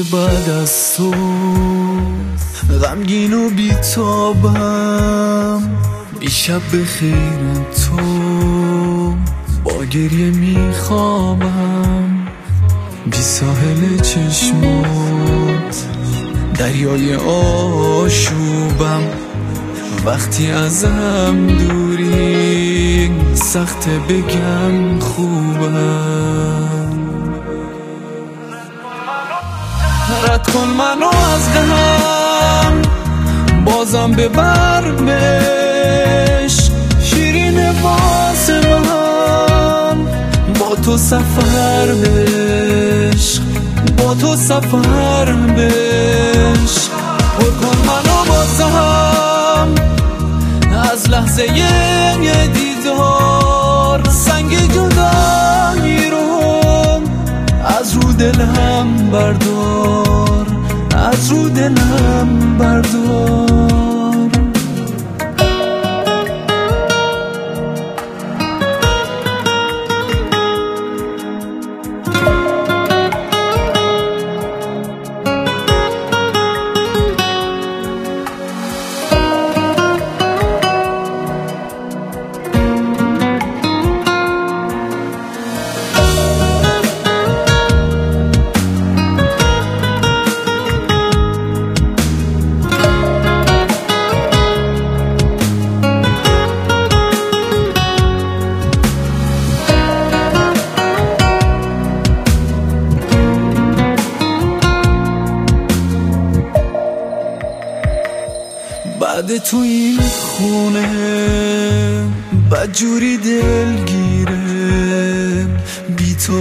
بعد از تو غمگین و بیتابم، بیشب به خیر تو با گریه میخوابم، بی ساحل چشمات دریای آشوبم، وقتی ازم دوری سخت بگم خوبم. رد کن منو از غم، بازم ببر بهش، شیرین واسه من با تو سفر بهش، با تو سفر بهش. پر کن منو بازم از لحظه یه دیدار، سنگ جدایی رو از رو دلم بردار، از رو دلم بردار. بعد تو این خونه بدجوری دلگیره، بی تو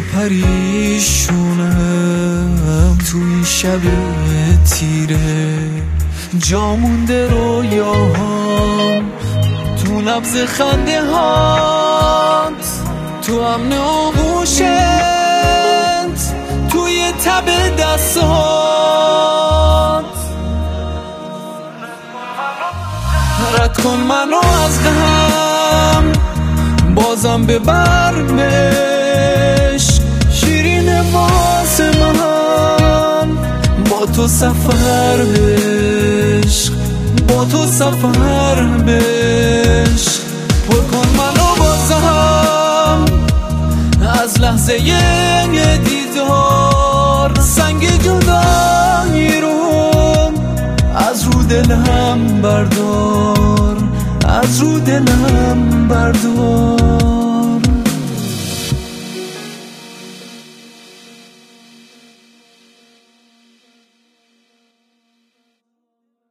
پریشونم تو این شب تیره، جا مونده رویاهام تو نبض خنده هات، تو امن آغوشت توی تب دستات. رد کن منو از غم، بازم ببر بهش، شیرین واسه من با تو سفر بهش، با تو سفر بهش. پر کن منو بازم از لحظه یه دیدار، سنگ جدایی رو از رو دلم بردار، از رو دلم بردار.